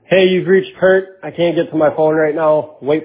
Hey, you've reached Kurt. I can't get to my phone right now. Wait